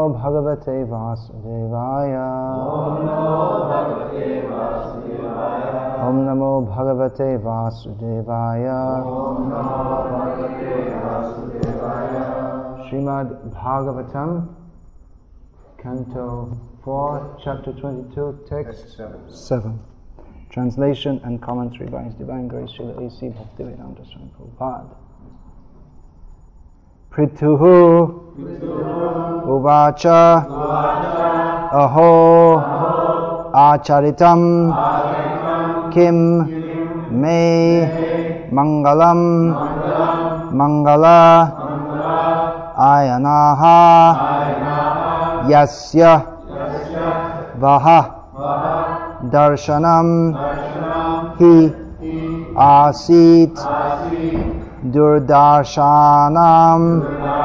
Namo Bhagavate Vasudevaya. Om Namo Bhagavate Vasudevaya. Srimad Bhagavatam, Canto 4, Chapter 22, Text 7. Translation and commentary by His Divine Grace Srila A.C. Bhaktivedanta Swami Prabhupada. Prithuhu Uvacha Aho Acharitam Kim Me Mangalam Mangala Ayanaha Yasya Vaha Darshanam Hi Asit Durdarshanam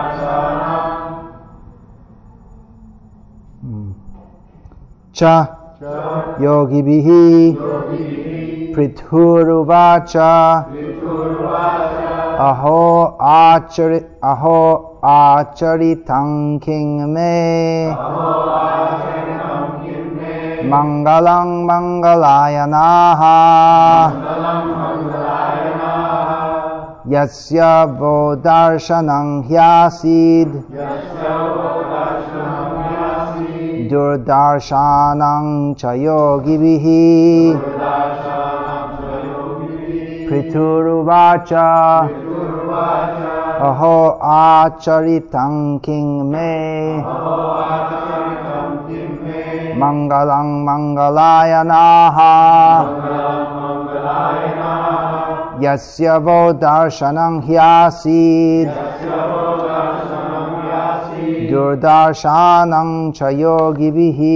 Cha Yogibihi Prithuruvacha Aho Acharitam King Me Mangalang Mangalayanaha Yasya Vodarshanang Hyasid Durdarshanang Chayogibihi Prithuruvacha Aho Acharitam King Me Mangalang Mangalayanaha Yasya Vodarshanang Hyasid Durdarshanang Chayogibihi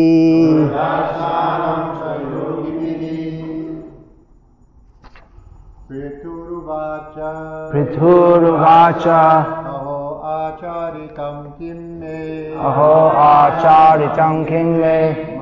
Prithuruvacha Aho Acharitam Kim Me Aho Acharitam King Me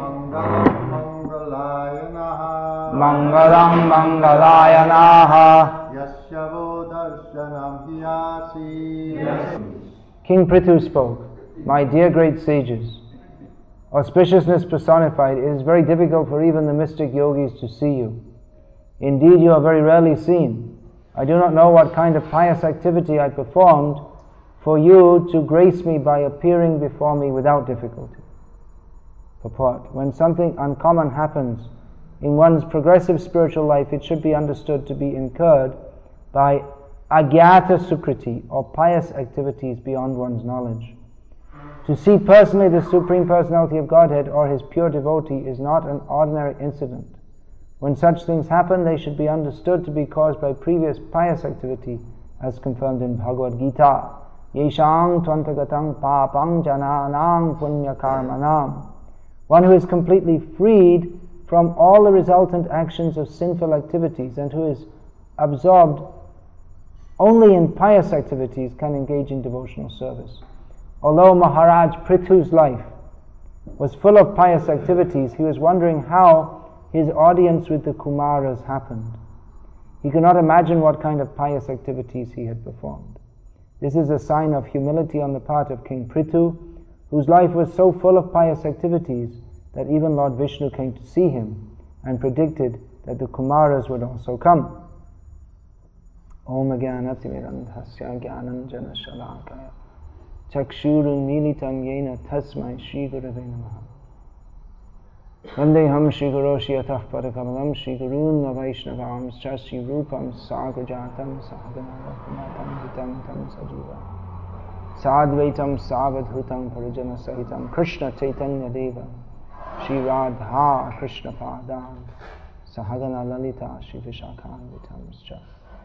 Mangalang Mangalayanaha Yasya Vodarshanam Hyasid. King Prithu spoke, "My dear great sages, auspiciousness personified, it is very difficult for even the mystic yogis to see you. Indeed, you are very rarely seen. I do not know what kind of pious activity I performed for you to grace me by appearing before me without difficulty." Purport: when something uncommon happens in one's progressive spiritual life, it should be understood to be incurred by agyata sukriti, or pious activities beyond one's knowledge. To see personally the Supreme Personality of Godhead or His pure devotee is not an ordinary incident. When such things happen, they should be understood to be caused by previous pious activity, as confirmed in Bhagavad Gita. Yeshang tvantagatam papang jananang punya karmanam. One who is completely freed from all the resultant actions of sinful activities and who is absorbed only in pious activities can engage in devotional service. Although Maharaj Prithu's life was full of pious activities, he was wondering how his audience with the Kumaras happened. He could not imagine what kind of pious activities he had performed. This is a sign of humility on the part of King Prithu, whose life was so full of pious activities that even Lord Vishnu came to see him and predicted that the Kumaras would also come. Om Jnanatimirandhasya Jnananjana Shalakaya Chakshurun Militam Yena Tasmai Shri Gurave Namaha Vandeham Shri Guru Shiyatah Padakamalam Shri Gurun Vaishnavam Shri Rupam Sagrajatam Sahagana Raghunatam Hitam Tam Sajiva Sadvaitam Savadhutam Parijana Sahitam Krishna Chaitanya Deva Shri Radha Krishna Padan Sahagana Lalita Shri Vishakhan Vitamscha.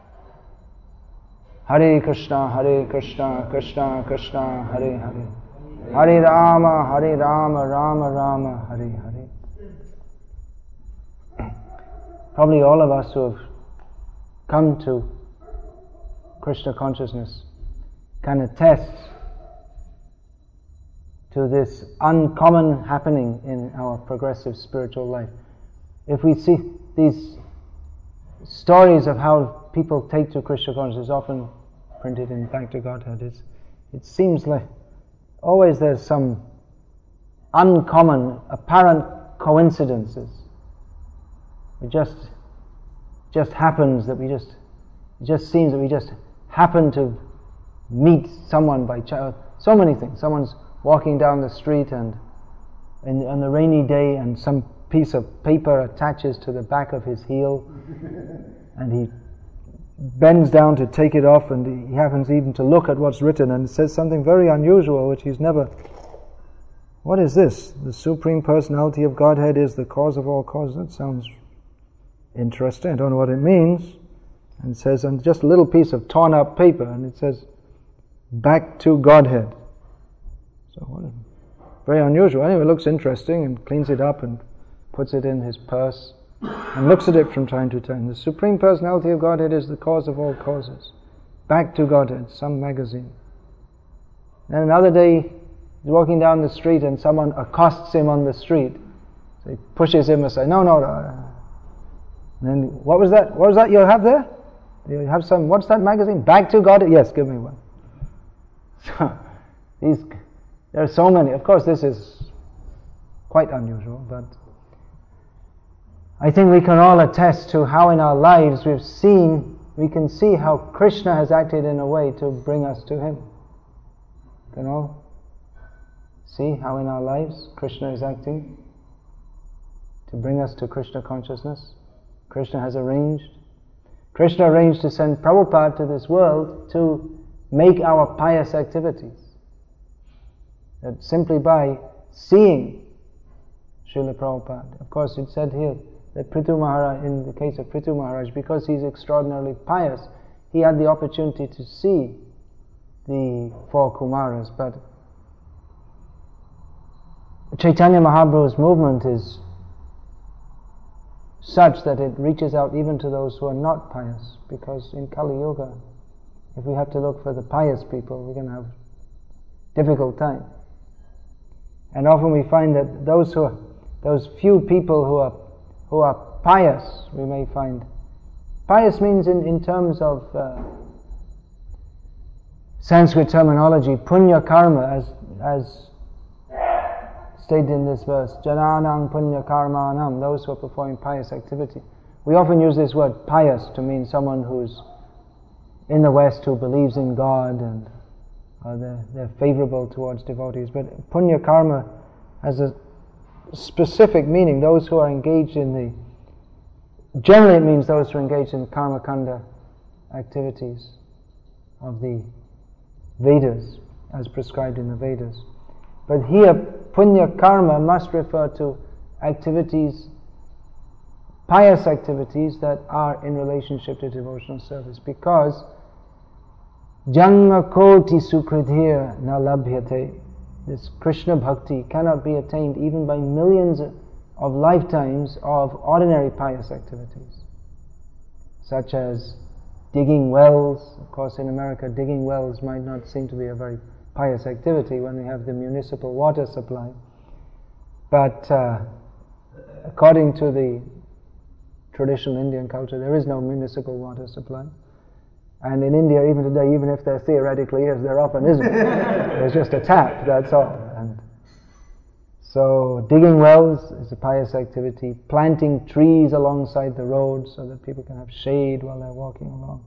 Hare Krishna, Krishna Krishna, Hare Hare, Hare Rama, Rama Rama, Hare Hare. Probably all of us who have come to Krishna consciousness can attest to this uncommon happening in our progressive spiritual life. If we see these stories of how people take to Krishna consciousness, often printed in Back to Godhead, it seems like always there's some uncommon, apparent coincidences. It just happens that it just seems that we just happen to meet someone by chance. So many things. Someone's walking down the street and on a rainy day, and some piece of paper attaches to the back of his heel, and he bends down to take it off, and he happens even to look at what's written, and it says something very unusual which he's never... What is this? The Supreme Personality of Godhead is the cause of all causes. That sounds interesting. I don't know what it means. And it says, and just a little piece of torn up paper, and it says, back to Godhead. So very unusual. Anyway, it looks interesting, and cleans it up and puts it in his purse and looks at it from time to time. The Supreme Personality of Godhead is the cause of all causes. Back to Godhead, some magazine. Then another day, he's walking down the street and someone accosts him on the street. So he pushes him aside. No. And then, what was that? What was that you have there? You have some, what's that magazine? Back to Godhead? Yes, give me one. So, there are so many. Of course, this is quite unusual, but I think we can all attest to how in our lives we can see how Krishna has acted in a way to bring us to Him. We can all see how in our lives Krishna is acting to bring us to Krishna consciousness. Krishna arranged to send Prabhupada to this world to make our pious activities. That simply by seeing Srila Prabhupada. Of course, it said here that Prithu Maharaj, in the case of Prithu Maharaj, because he's extraordinarily pious, he had the opportunity to see the four Kumaras. But Chaitanya Mahaprabhu's movement is such that it reaches out even to those who are not pious, because in Kali Yuga, if we have to look for the pious people, we're going to have a difficult time. And often we find that those few people who are pious, we may find, pious means in terms of Sanskrit terminology, punya karma, as stated in this verse, jananang punya karmanam, those who are performing pious activity. We often use this word pious to mean someone who's in the West who believes in God and they're favorable towards devotees. But punya karma has a specific meaning. Those who are engaged generally it means those who are engaged in karma kanda activities of the Vedas, as prescribed in the Vedas. But here, punya karma must refer to activities, pious activities that are in relationship to devotional service, because janma koti sukritir na labhyate. This Krishna bhakti cannot be attained even by millions of lifetimes of ordinary pious activities, such as digging wells. Of course, in America, digging wells might not seem to be a very pious activity when we have the municipal water supply. But according to the traditional Indian culture, there is no municipal water supply. And in India, even today, even if there theoretically is, there often isn't. There's just a tap, that's all. And so digging wells is a pious activity. Planting trees alongside the road so that people can have shade while they're walking along.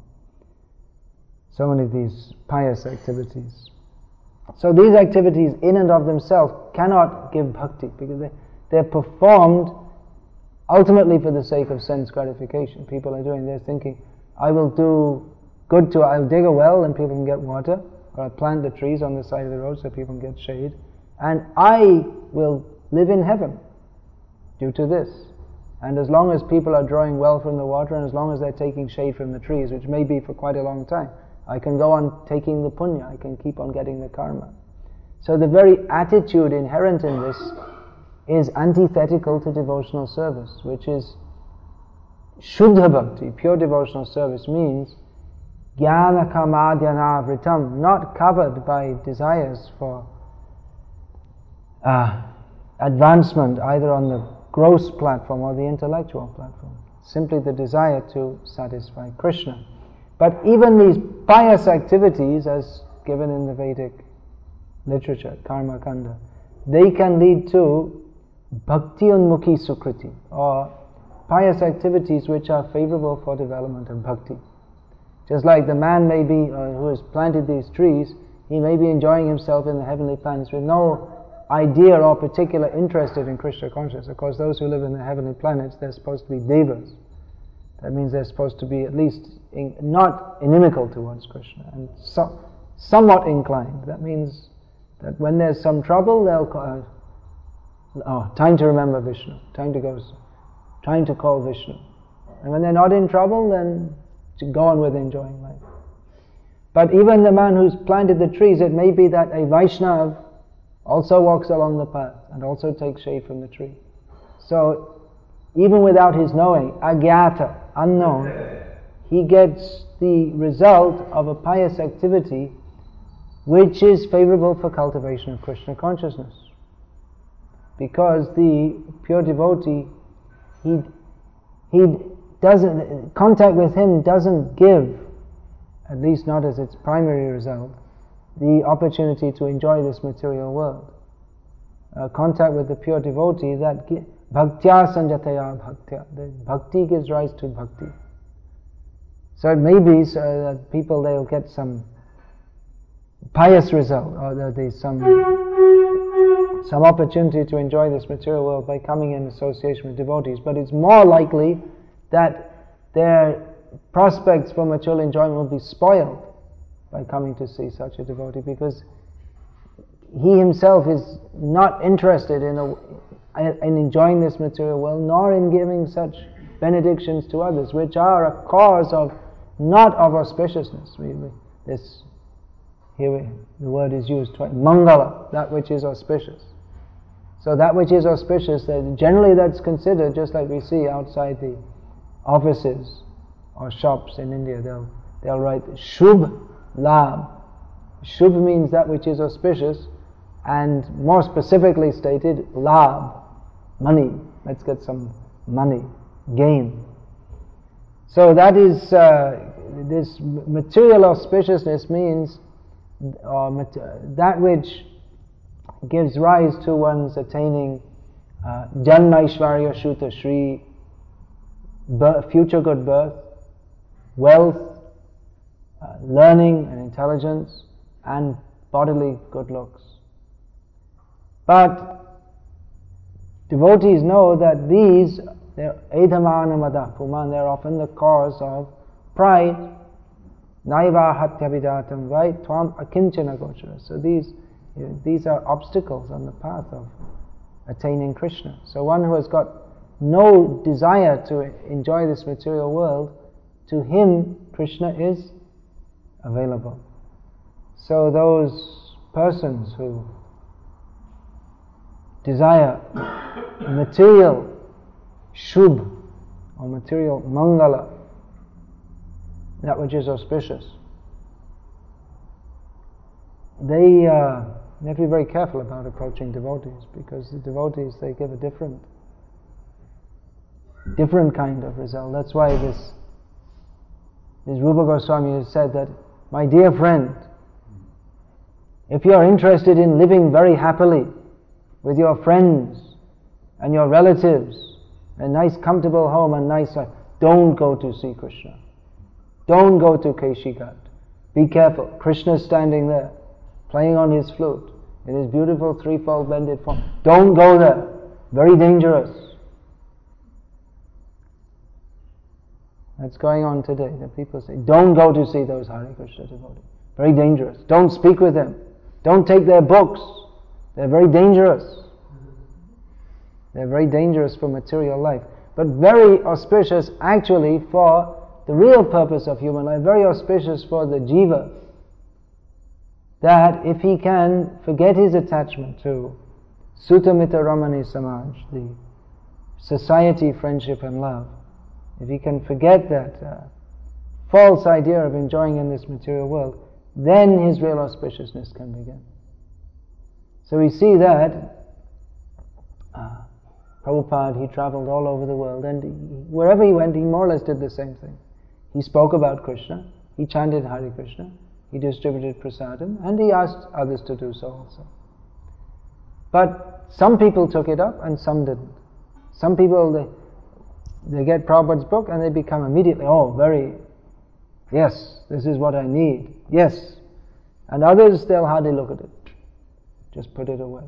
So many of these pious activities. So these activities in and of themselves cannot give bhakti, because they're performed ultimately for the sake of sense gratification. People are they're thinking, I will do good I'll dig a well and people can get water, or I'll plant the trees on the side of the road so people can get shade, and I will live in heaven due to this. And as long as people are drawing well from the water, and as long as they're taking shade from the trees, which may be for quite a long time, I can go on taking the punya, I can keep on getting the karma. So the very attitude inherent in this is antithetical to devotional service, which is Shuddha Bhakti. Pure devotional service means Jnana Kamadhyana Vritam, not covered by desires for advancement either on the gross platform or the intellectual platform. Simply the desire to satisfy Krishna. But even these pious activities, as given in the Vedic literature, karma kanda, they can lead to bhakti unmukhi sukriti, or pious activities which are favorable for development of bhakti. Just like the man may be, who has planted these trees, he may be enjoying himself in the heavenly planets with no idea or particular interest in Krishna consciousness. Of course, those who live in the heavenly planets, they're supposed to be devas. That means they're supposed to be at least not inimical towards Krishna, and somewhat inclined. That means that when there's some trouble, they'll call, time to remember Vishnu, time to call Vishnu. And when they're not in trouble, then to go on with enjoying life. But even the man who's planted the trees, it may be that a Vaishnav also walks along the path and also takes shade from the tree. So even without his knowing, agyata, unknown, he gets the result of a pious activity which is favorable for cultivation of Krishna consciousness. Because the pure devotee, contact with him doesn't give, at least not as its primary result, the opportunity to enjoy this material world. Contact with the pure devotee, that bhaktya sanjataya bhaktya, the bhakti gives rise to bhakti. So it may be that people, they'll get some pious result, or that there's some opportunity to enjoy this material world by coming in association with devotees, but it's more likely that their prospects for material enjoyment will be spoiled by coming to see such a devotee, because he himself is not interested in enjoying this material world, nor in giving such benedictions to others, which are a cause of not of auspiciousness. The word is used twice, mangala, that which is auspicious. So that which is auspicious, generally that's considered, just like we see outside the offices or shops in India, they'll write Shubh Labh. Shubh means that which is auspicious, and more specifically stated, Labh, money. Let's get some money, gain. So that is, this material auspiciousness means that which gives rise to one's attaining Janma Aishvarya Shuta Shri, future good birth, wealth, learning and intelligence, and bodily good looks. But devotees know that these, they're edhamana madah puman, they're often the cause of pride. Naiva hatyavidatam, right? Tvam akinchana gochara. So these are obstacles on the path of attaining Krishna. So one who has got no desire to enjoy this material world, to him Krishna is available. So those persons who desire material shubh or material mangala, that which is auspicious, they have to be very careful about approaching devotees, because the devotees, they give a different kind of result. That's why this Rupa Goswami has said that, my dear friend, if you are interested in living very happily with your friends and your relatives, a nice comfortable home and nice life, don't go to see Krishna. Don't go to Keshighat. Be careful. Krishna is standing there, playing on his flute, in his beautiful threefold bended form. Don't go there. Very dangerous. That's going on today. That people say, don't go to see those Hare Krishna devotees. Very dangerous. Don't speak with them. Don't take their books. They're very dangerous. They're very dangerous for material life, but very auspicious actually for the real purpose of human life, very auspicious for the jiva, that if he can forget his attachment to Sutamita Ramani Samaj, the society, friendship and love, if he can forget that false idea of enjoying in this material world, then his real auspiciousness can begin. So we see that Prabhupada, he traveled all over the world, and wherever he went, he more or less did the same thing. He spoke about Krishna, he chanted Hare Krishna, he distributed prasadam, and he asked others to do so also. But some people took it up and some didn't. Some people, they get Prabhupada's book and they become immediately, yes, this is what I need, yes. And others, they'll hardly look at it, just put it away.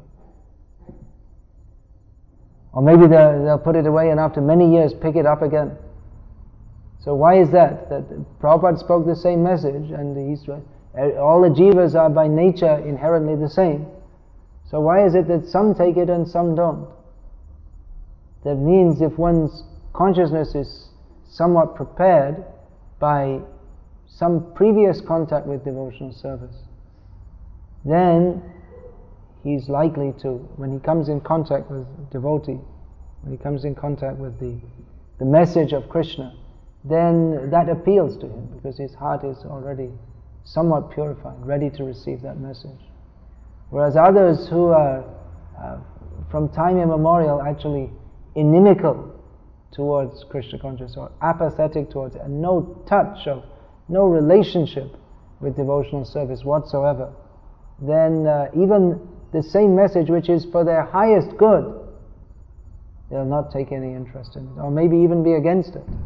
Or maybe they'll put it away and after many years pick it up again. So why is that? That Prabhupada spoke the same message, and all the jivas are by nature inherently the same. So why is it that some take it and some don't? That means if one's consciousness is somewhat prepared by some previous contact with devotional service, then he's likely to, when he comes in contact with devotee, when he comes in contact with the message of Krishna, then that appeals to him because his heart is already somewhat purified, ready to receive that message. Whereas others who are from time immemorial actually inimical towards Krishna consciousness or apathetic towards it, and no touch of, no relationship with devotional service whatsoever, then even the same message which is for their highest good, they'll not take any interest in it, or maybe even be against it.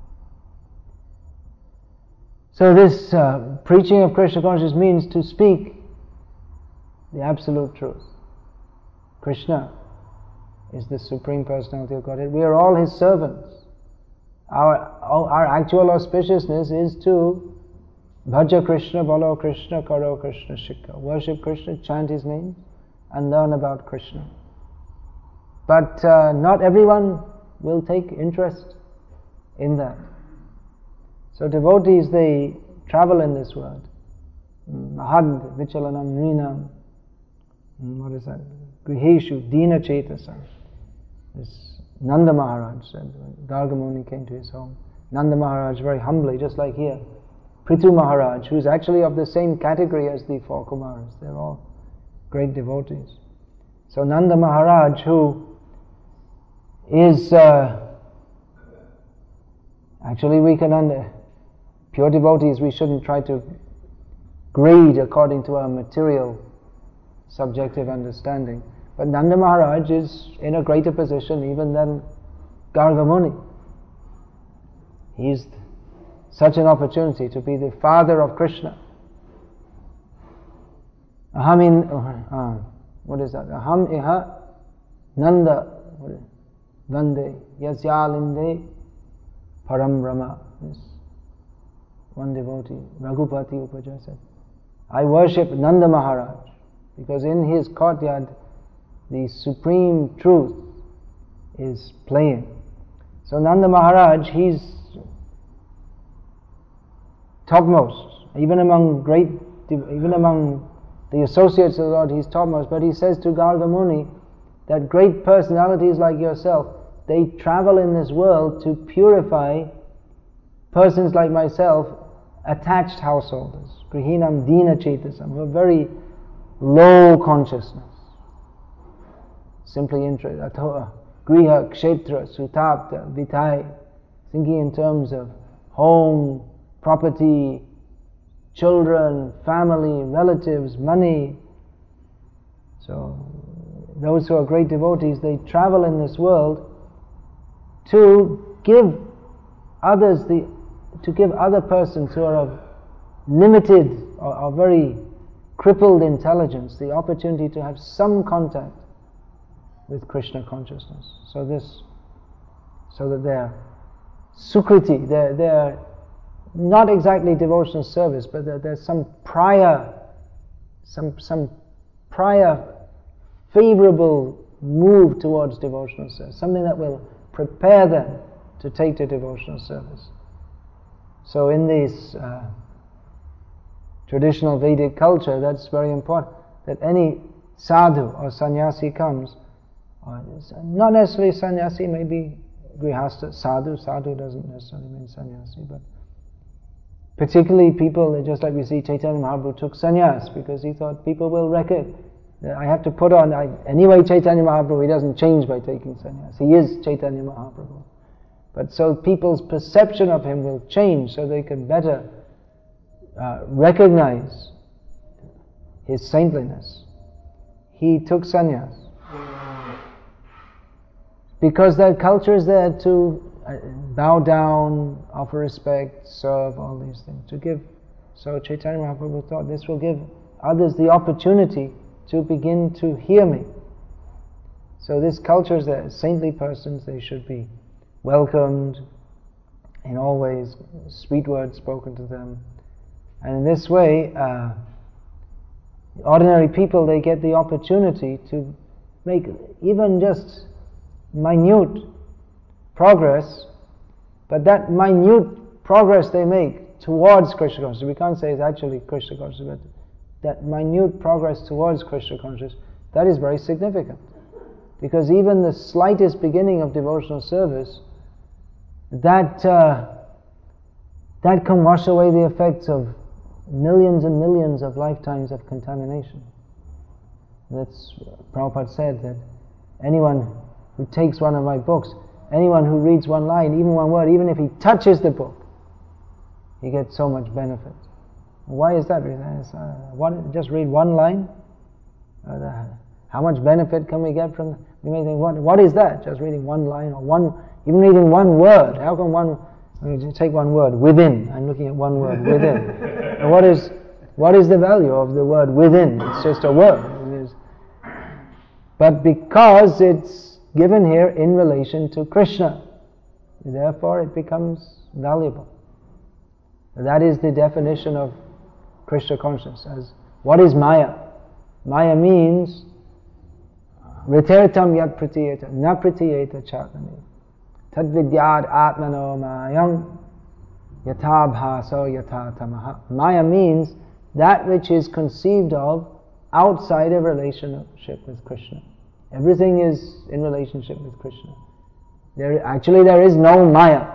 So this preaching of Krishna consciousness means to speak the absolute truth. Krishna is the Supreme Personality of Godhead. We are all His servants. Our actual auspiciousness is to bhaja Krishna, bolo Krishna, karo Krishna shikha. Worship Krishna, chant His name, and learn about Krishna. But not everyone will take interest in that. So devotees, they travel in this world. Mahad vichalanam nrinam. What is that? Griheshu dina chetasam. This Nanda Maharaj said, Garga Muni came to his home. Nanda Maharaj very humbly, just like here. Prithu Maharaj, who's actually of the same category as the four Kumaras. They're all great devotees. So Nanda Maharaj, who is actually we can pure devotees, we shouldn't try to grade according to our material subjective understanding. But Nanda Maharaj is in a greater position even than Garga Muni. He's such an opportunity to be the father of Krishna. What is that? Aham iha Nanda Vande Yasyalinde Param Brahma. This one devotee, Raghupati Upaja said, I worship Nanda Maharaj because in his courtyard the supreme truth is playing. So Nanda Maharaj, he's topmost, even among the associates of the Lord, he's topmost. But he says to Garga Muni that great personalities like yourself, they travel in this world to purify persons like myself, attached householders, grihinam dina chetasam, who are very low consciousness, simply interested, griha, kshetra, sutapta, vitai, thinking in terms of home, property, children, family, relatives, money. So those who are great devotees, they travel in this world to give others to give other persons who are of limited or very crippled intelligence the opportunity to have some contact with Krishna consciousness. So that their sukriti, their not exactly devotional service, but there's some prior favorable move towards devotional service, something that will prepare them to take to devotional service. So in this traditional Vedic culture, that's very important, that any sadhu or sannyasi comes, or not necessarily sannyasi, maybe grihastha, sadhu doesn't necessarily mean sannyasi, but particularly people, just like we see Chaitanya Mahaprabhu took sannyas because he thought people will recognize, I have to put on, anyway Chaitanya Mahaprabhu, he doesn't change by taking sannyas, he is Chaitanya Mahaprabhu. But so people's perception of him will change so they can better recognize his saintliness. He took sannyas. because that culture is there to bow down, offer respect, serve, all these things, to give. So Chaitanya Mahaprabhu thought this will give others the opportunity to begin to hear me. So this culture is there, saintly persons, they should be welcomed in all ways, sweet words spoken to them. And in this way, ordinary people, they get the opportunity to make even just minute progress, but that minute progress they make towards Krishna consciousness, we can't say it's actually Krishna consciousness, but that minute progress towards Krishna consciousness, that is very significant. Because even the slightest beginning of devotional service, that can wash away the effects of millions and millions of lifetimes of contamination. That's Prabhupada said that anyone who takes one of my books, anyone who reads one line, even one word, even if he touches the book, he gets so much benefit. Why is that? Just read one line? How much benefit can we get from that? You may think, what is that? Just reading one line, or even reading one word. How can take one word, within. I'm looking at one word, within. And what is the value of the word within? It's just a word. But because it's given here in relation to Krishna, therefore it becomes valuable. That is the definition of Krishna consciousness. As what is Maya? Maya means Ritirtam yat pratiyeta, na pratiyeta chatnami. Tad vidyad atmano mayam yatha bhaso yatha tamaha. Maya means that which is conceived of outside of relationship with Krishna. Everything is in relationship with Krishna. There is no Maya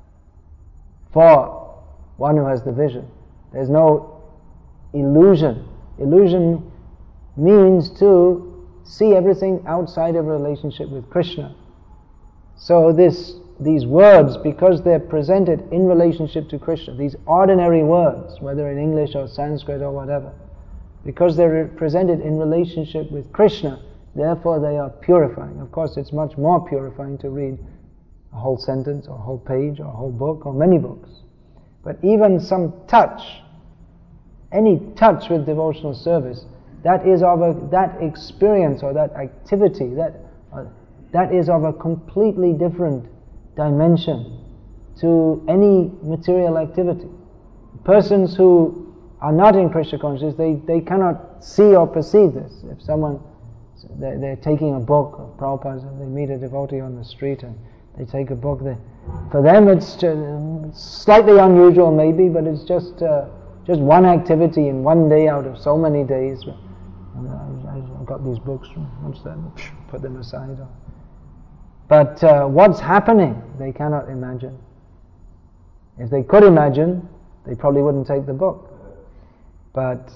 for one who has the vision. There's no illusion. Illusion means to see everything outside of relationship with Krishna. So these words, because they're presented in relationship to Krishna, these ordinary words, whether in English or Sanskrit or whatever, because they're presented in relationship with Krishna, therefore they are purifying. Of course, it's much more purifying to read a whole sentence or a whole page or a whole book or many books. But even some touch, any touch with devotional service, that experience or that activity, that is of a completely different dimension to any material activity. Persons who are not in Krishna consciousness, they cannot see or perceive this. If someone, they're taking a book of Prabhupada's, and they meet a devotee on the street and they take a book, for them it's slightly unusual maybe, but it's just one activity in one day out of so many days. I've got these books, what's that? Put them aside. But what's happening, they cannot imagine. If they could imagine, they probably wouldn't take the book. But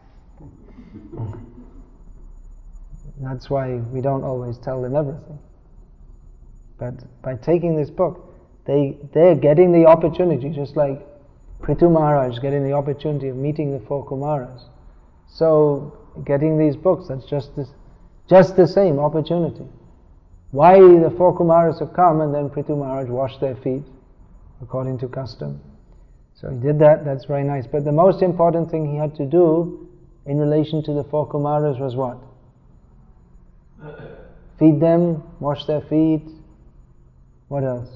that's why we don't always tell them everything. But by taking this book, they're getting the opportunity, just like Prithu Maharaj getting the opportunity of meeting the four Kumaras. So getting these books, that's just the same opportunity. Why the four Kumaras have come and then Prithu Maharaj washed their feet according to custom. So he did that, that's very nice. But the most important thing he had to do in relation to the four Kumaras was what? Feed them, wash their feet. What else?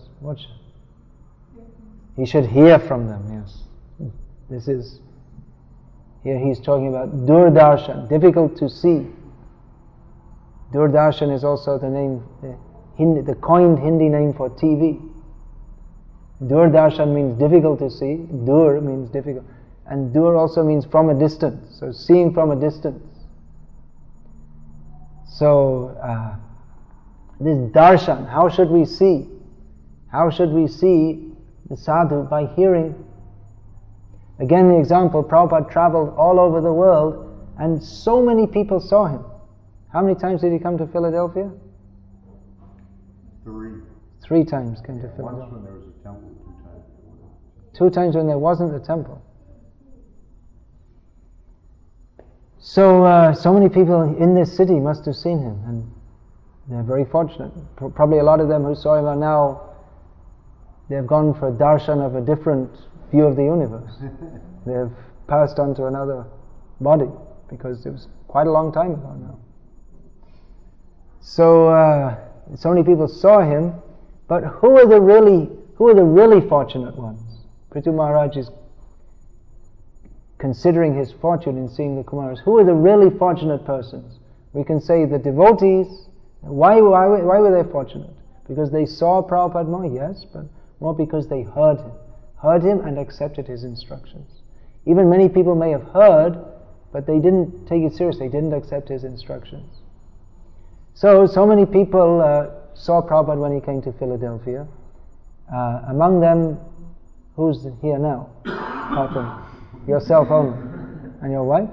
He should hear from them, yes. Here he's talking about Durdarshan, difficult to see. Durdarshan is also the name, the coined Hindi name for TV. Durdarshan means difficult to see, Dur means difficult, and Dur also means from a distance, so seeing from a distance. So, this darshan, how should we see? How should we see the sadhu? By hearing. Again, the example, Prabhupada traveled all over the world and so many people saw him. How many times did he come to Philadelphia? 3. 3 times came to Philadelphia. Once when there was a temple, 2 times. 2 times when there wasn't a temple. So, so many people in this city must have seen him, and They're very fortunate. Probably a lot of them who saw him are now, they've gone for a darshan of a different view of the universe. They've passed on to another body, because it was quite a long time ago now. So many people saw him, but who are the really fortunate ones? Prithu Maharaj is considering his fortune in seeing the Kumaras. Who are the really fortunate persons? We can say the devotees. Why were they fortunate? Because they saw Prabhupada more, yes, but more because they heard him and accepted his instructions. Even many people may have heard, but they didn't take it seriously, they didn't accept his instructions. So many people saw Prabhupada when he came to Philadelphia. Among them, who's here now? Apart from yourself only. And your wife?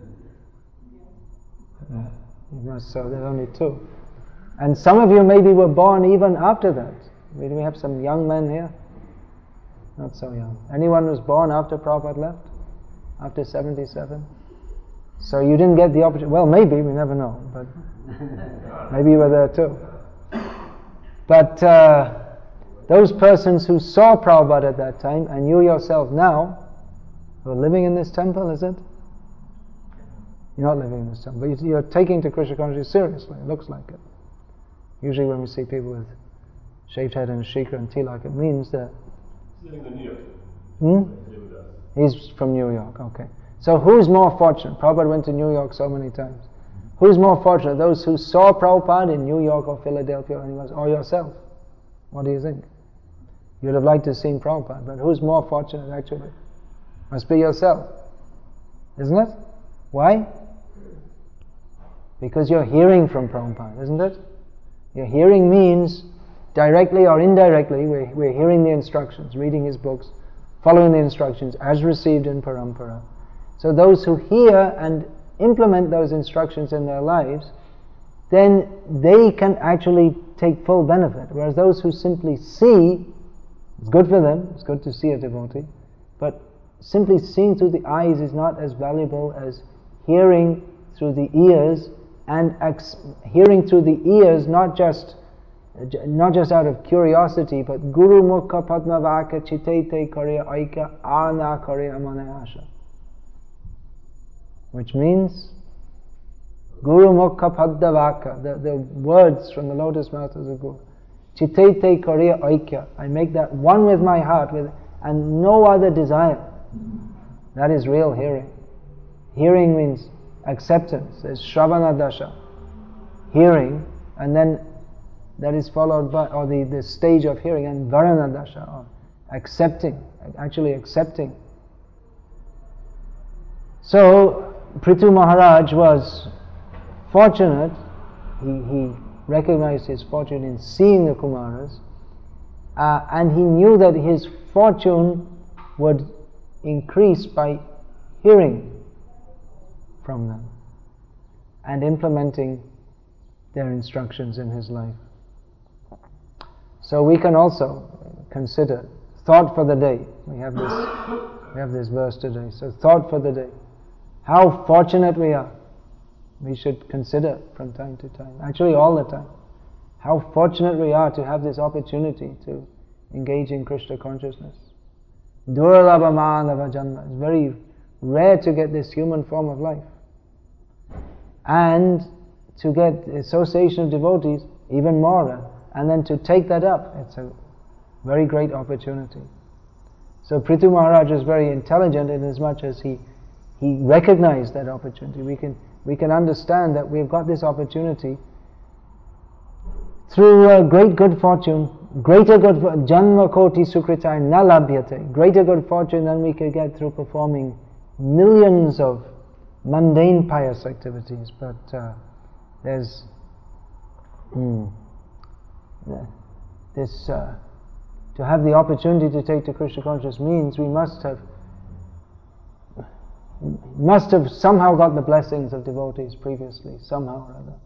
Yeah, you must, so there are only two. And some of you maybe were born even after that. Do we have some young men here? Not so young. Anyone who was born after Prabhupada left? After 77? So you didn't get the opportunity. Well, maybe, we never know. But maybe you were there too. But those persons who saw Prabhupada at that time, and you yourself now, who are living in this temple, is it? You're not living in this temple, but you're taking to Krishna consciousness seriously. It looks like it. Usually when we see people with shaved head and shikha and tilak, it means that... He's living in New York. He's from New York, okay. So who's more fortunate? Prabhupada went to New York so many times. Who's more fortunate? Those who saw Prabhupada in New York or Philadelphia or yourself? What do you think? You'd have liked to have seen Prabhupada, but who's more fortunate actually? Must be yourself. Isn't it? Why? Because you're hearing from Prabhupada, isn't it? Your hearing means, directly or indirectly, we're hearing the instructions, reading his books, following the instructions as received in Parampara. So those who hear and implement those instructions in their lives, then they can actually take full benefit. Whereas those who simply see, it's good for them, it's good to see a devotee, but simply seeing through the eyes is not as valuable as hearing through the ears, and hearing through the ears not just out of curiosity, but Guru Mukha Padma Vaka Chitete Karya Aika Arna Karya Amane Asha, which means Guru Mukha Padma Vaka, the words from the lotus mouth of the Guru. Chitete Karya Aika, I make that one with my heart, and no other desire. That is real hearing. Hearing means acceptance. There's Shravana Dasha, hearing, and then that is followed by, or the stage of hearing, and Varana Dasha, or accepting, actually accepting. So Prithu Maharaj was fortunate. He recognized his fortune in seeing the Kumaras, and he knew that his fortune would increase by hearing from them and implementing their instructions in his life. So we can also consider thought for the day. We have this verse today. So thought for the day. How fortunate we are. We should consider from time to time, actually all the time, how fortunate we are to have this opportunity to engage in Krishna consciousness. Durlabha manava janma. It's very rare to get this human form of life. And to get association of devotees, even more rare. And then to take that up, it's a very great opportunity. So Prithu Maharaj is very intelligent in as much as he recognized that opportunity. We can understand that we've got this opportunity through great good fortune, greater good janma koti sukritai na labhyate, greater good fortune than we could get through performing millions of mundane pious activities. But there's this to have the opportunity to take to Krishna consciousness means we must have somehow got the blessings of devotees previously, somehow or other.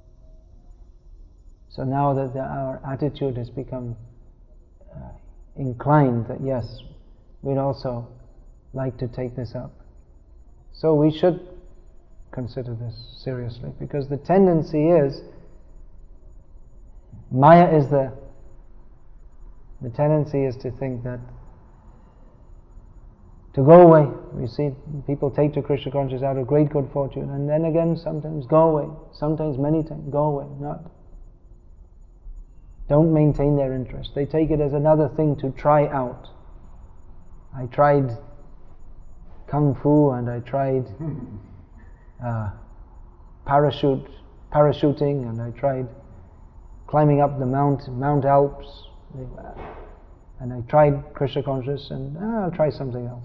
So now that our attitude has become inclined that yes, we'd also like to take this up. So we should consider this seriously, because the tendency is Maya is there. The tendency is to think that to go away. We see people take to Krishna consciousness out of great good fortune, and then again sometimes go away, sometimes many times go away, don't maintain their interest. They take it as another thing to try out. I tried Kung Fu and I tried parachuting, and I tried climbing up the Mount Alps, and I tried Krishna consciousness, and I'll try something else.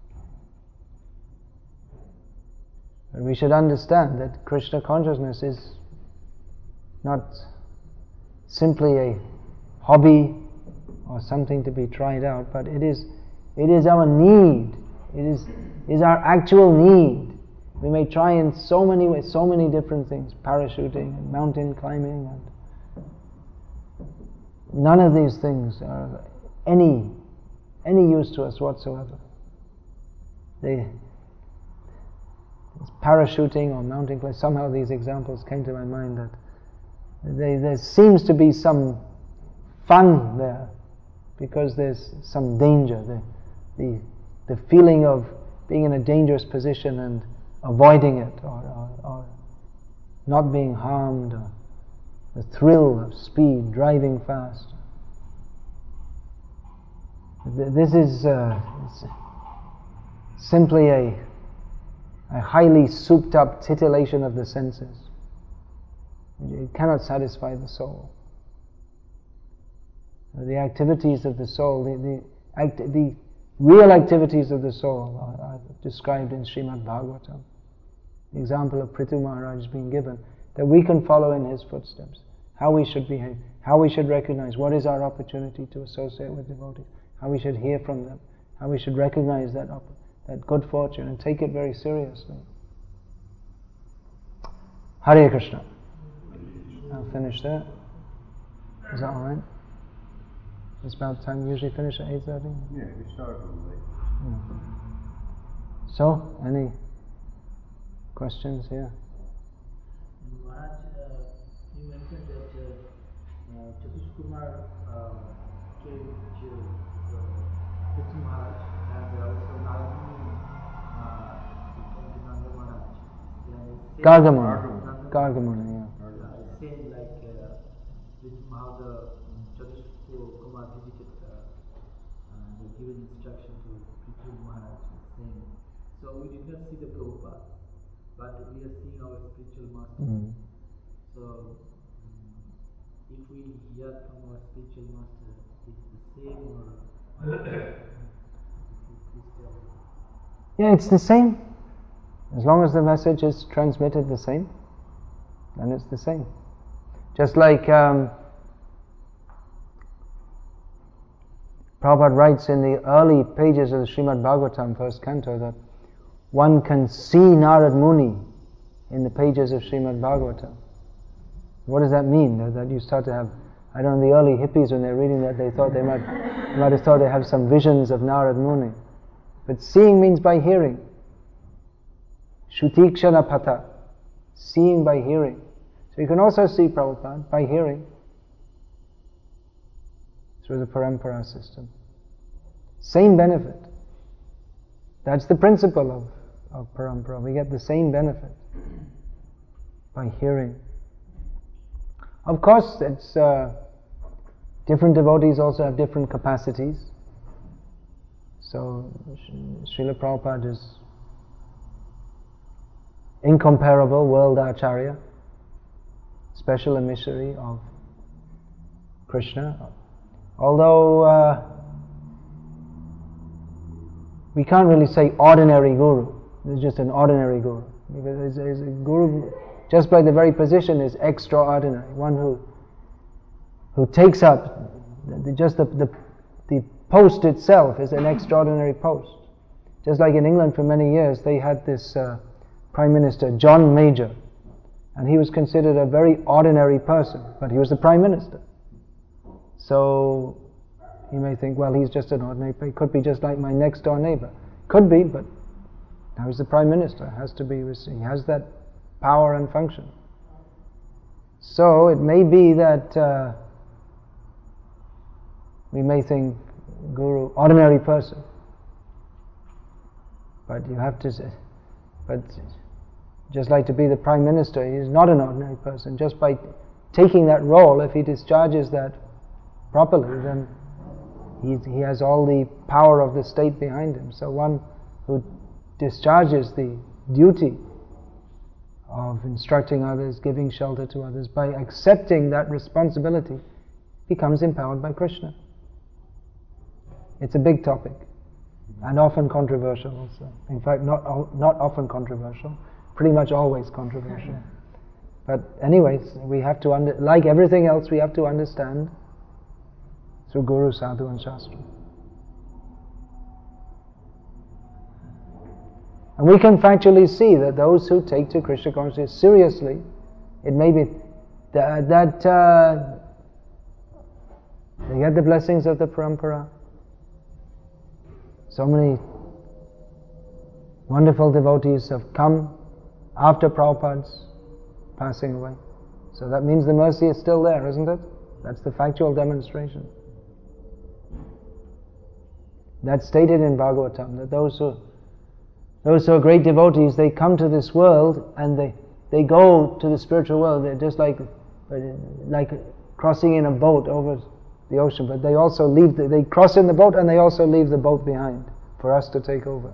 But we should understand that Krishna consciousness is not simply a hobby or something to be tried out, but it is our need. It is our actual need. We may try in so many ways, so many different things, parachuting and mountain climbing, and none of these things are any use to us whatsoever. Parachuting or mountain climbing, somehow these examples came to my mind that there seems to be some fun there because there's some danger, the feeling of being in a dangerous position and avoiding it, or not being harmed, or the thrill of speed, driving fast. This is simply a highly souped up titillation of the senses. It cannot satisfy the soul. The activities of the soul, the real activities of the soul are described in Srimad Bhagavatam. The example of Prithu Maharaj is being given, that we can follow in his footsteps, how we should behave, how we should recognize what is our opportunity to associate with devotees, how we should hear from them, how we should recognize that good fortune and take it very seriously. Hare Krishna. I'll finish there. Is that alright? It's about time. We usually finish at 8:30? Yeah, we start a little late. So, any questions here? Maharaj, you mentioned that Chatush Kumar came to Prithu Maharaj, and also Nagini came to Nanda Maharaj. Gargamuni, yeah. Same like with how the Chatush Kumar visited and given instruction to Prithu Maharaj, same. So we did not see the Prabhupada, but we are seeing our spiritual master. Mm. So if we hear from our spiritual master, it's the same or Yeah, it's the same. As long as the message is transmitted the same, then it's the same. Just like Prabhupada writes in the early pages of the Srimad Bhagavatam, first canto, that one can see Narad Muni in the pages of Srimad Bhagavatam. What does that mean? That you start to have, I don't know, the early hippies when they're reading that, they thought they might have thought they have some visions of Narad Muni. But seeing means by hearing. Shrutikshana pata, seeing by hearing. So you can also see Prabhupada by hearing through the parampara system. Same benefit. That's the principle of parampara. We get the same benefit by hearing. Of course, it's different devotees also have different capacities. So Srila Prabhupada is incomparable world acharya, special emissary of Krishna. Although we can't really say ordinary guru. He's just an ordinary guru. Because he's a guru, just by the very position, is extraordinary. One who takes up the post itself is an extraordinary post. Just like in England for many years, they had this Prime Minister, John Major, and he was considered a very ordinary person, but he was the Prime Minister. So you may think, well, he's just an ordinary, he could be just like my next door neighbor. Could be, but now he's the Prime Minister, has to be, he has that power and function. So it may be that We may think Guru, ordinary person. But you have to say, but just like to be the Prime Minister, he is not an ordinary person. Just by taking that role, if he discharges that properly, then he has all the power of the state behind him. So one who discharges the duty of instructing others, giving shelter to others, by accepting that responsibility, becomes empowered by Krishna. It's a big topic, and often controversial also. In fact, not often controversial, pretty much always controversial. But anyways, we have to, like everything else, we have to understand through Guru, Sadhu and Shastra. And we can factually see that those who take to Krishna consciousness seriously, it may be that they get the blessings of the parampara. So many wonderful devotees have come after Prabhupada's passing away. So that means the mercy is still there, isn't it? That's the factual demonstration. That's stated in Bhagavatam, that those who are great devotees, they come to this world and they go to the spiritual world. They're just like crossing in a boat over the ocean, but they also they cross in the boat and they also leave the boat behind for us to take over.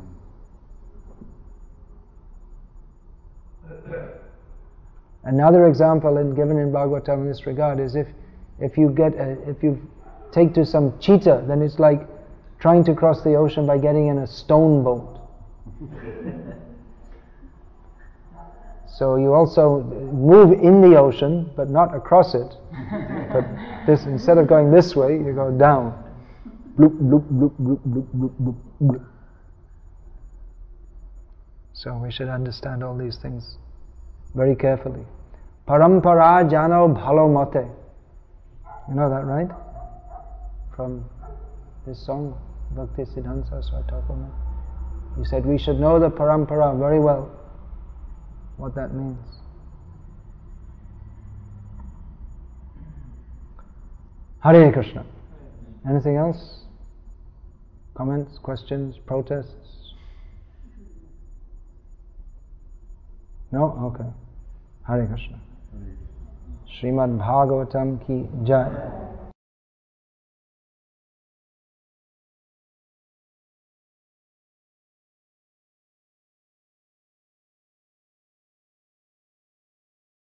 Another example given in Bhagavatam in this regard is if you take to some cheetah, then it's like trying to cross the ocean by getting in a stone boat. So you also move in the ocean, but not across it. But instead of going this way, you go down. Bloop, bloop, bloop, bloop, bloop, bloop, bloop, bloop. So we should understand all these things very carefully. Parampara jano bhalo mate. You know that, right? From this song, Bhakti Siddhanta Saraswati Thakur. He said we should know the parampara very well, what that means. Hare Krishna. Anything else? Comments, questions, protests? No? Okay. Hare Krishna. Srimad Bhagavatam ki jai.